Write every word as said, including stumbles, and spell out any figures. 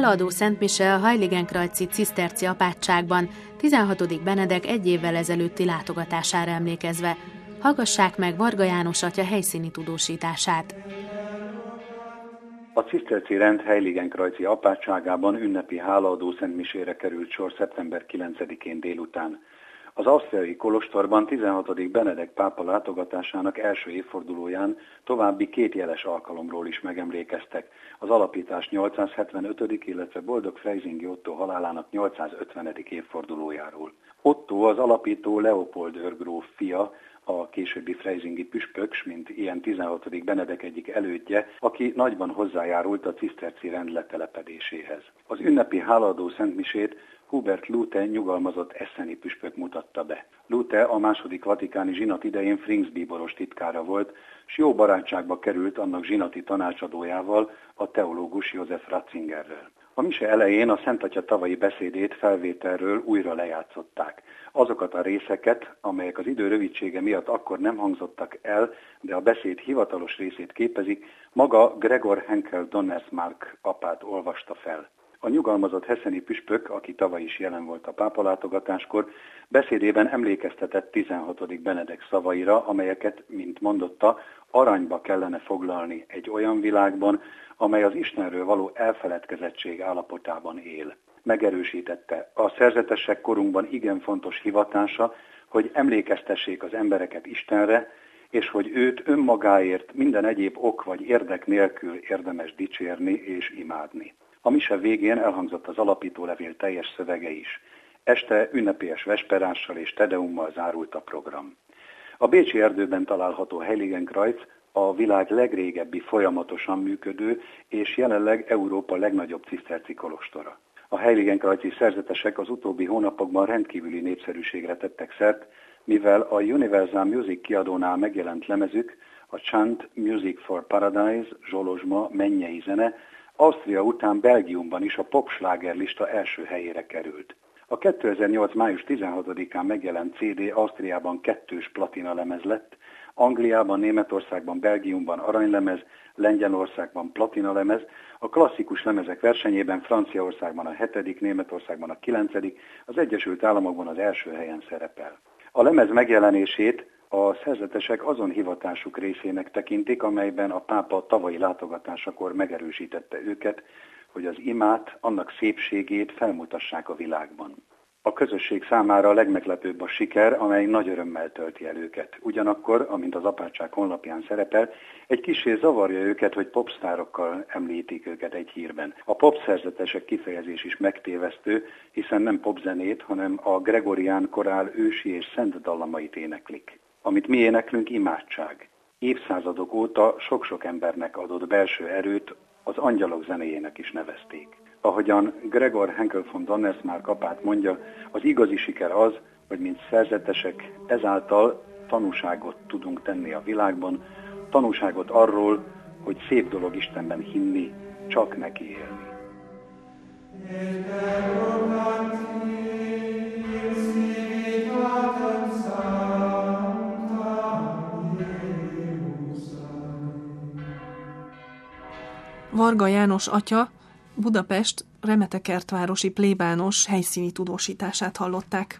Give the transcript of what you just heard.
Hálaadó szentmise a Heiligenkreuzi ciszterci apátságban, tizenhatodik Benedek egy évvel ezelőtti látogatására emlékezve. Hallgassák meg Varga János atya helyszíni tudósítását. A ciszterci rend Heiligenkreuzi apátságában ünnepi hálaadó szentmisére került sor szeptember kilencedikén délután. Az ausztriai kolostorban tizenhatodik Benedek pápa látogatásának első évfordulóján további két jeles alkalomról is megemlékeztek, az alapítás nyolcszázhetvenötödik illetve Boldog Freising Otto halálának nyolcszázötvenedik évfordulójáról. Otto az alapító Leopold őrgróf fia, a későbbi freisingi püspök, mint ilyen tizenhatodik Benedek egyik elődje, aki nagyban hozzájárult a ciszterci rend letelepedéséhez. Az ünnepi hálaadó szentmisét Hubert Lute nyugalmazott esseni püspök mutatta be. Lute a második vatikáni zsinat idején Frings bíboros titkára volt, s jó barátságba került annak zsinati tanácsadójával, a teológus József Ratzingerrel. A mise elején a Szent Atya tavai beszédét felvételről újra lejátszották. Azokat a részeket, amelyek az idő rövidsége miatt akkor nem hangzottak el, de a beszéd hivatalos részét képezik, maga Gregor Henkel Donnersmarck apát olvasta fel. A nyugalmazott hesseni püspök, aki tavaly is jelen volt a pápalátogatáskor, beszédében emlékeztetett tizenhatodik Benedek szavaira, amelyeket, mint mondotta, aranyba kellene foglalni egy olyan világban, amely az Istenről való elfeledkezettség állapotában él. Megerősítette, a szerzetesek korunkban igen fontos hivatása, hogy emlékeztessék az embereket Istenre, és hogy őt önmagáért minden egyéb ok vagy érdek nélkül érdemes dicsérni és imádni. A mise végén elhangzott az alapítólevél teljes szövege is. Este ünnepélyes vesperással és tedeummal zárult a program. A bécsi erdőben található Heiligenkreuz a világ legrégebbi folyamatosan működő és jelenleg Európa legnagyobb ciszterci kolostora. A Heiligenkreuzi szerzetesek az utóbbi hónapokban rendkívüli népszerűségre tettek szert, mivel a Universal Music kiadónál megjelent lemezük, a Chant Music for Paradise, zsolozsma, mennyei zene, Ausztria után Belgiumban is a popsláger lista első helyére került. A kétezer-nyolc. május tizenhatodikán megjelent cé dé Ausztriában kettős platina lemez lett, Angliában, Németországban, Belgiumban aranylemez, Lengyelországban platina lemez, a klasszikus lemezek versenyében Franciaországban a hetedik, Németországban a kilencedik, az Egyesült Államokban az első helyen szerepel. A lemez megjelenését a szerzetesek azon hivatásuk részének tekintik, amelyben a pápa tavalyi látogatásakor megerősítette őket, hogy az imát, annak szépségét felmutassák a világban. A közösség számára a legmeglepőbb a siker, amely nagy örömmel tölti el őket. Ugyanakkor, amint az apátság honlapján szerepel, egy kissé zavarja őket, hogy popsztárokkal említik őket egy hírben. A popszerzetesek kifejezés is megtévesztő, hiszen nem popzenét, hanem a gregorián korál ősi és szent dallamait éneklik. Amit mi éneklünk, imádság. Évszázadok óta sok-sok embernek adott belső erőt, az angyalok zenéjének is nevezték. Ahogyan Gregor Henkel von Donnersmarck apát mondja, az igazi siker az, hogy mint szerzetesek ezáltal tanúságot tudunk tenni a világban, tanúságot arról, hogy szép dolog Istenben hinni, csak neki élni. Varga János atya Budapest Remetekertvárosi plébános helyszíni tudósítását hallották.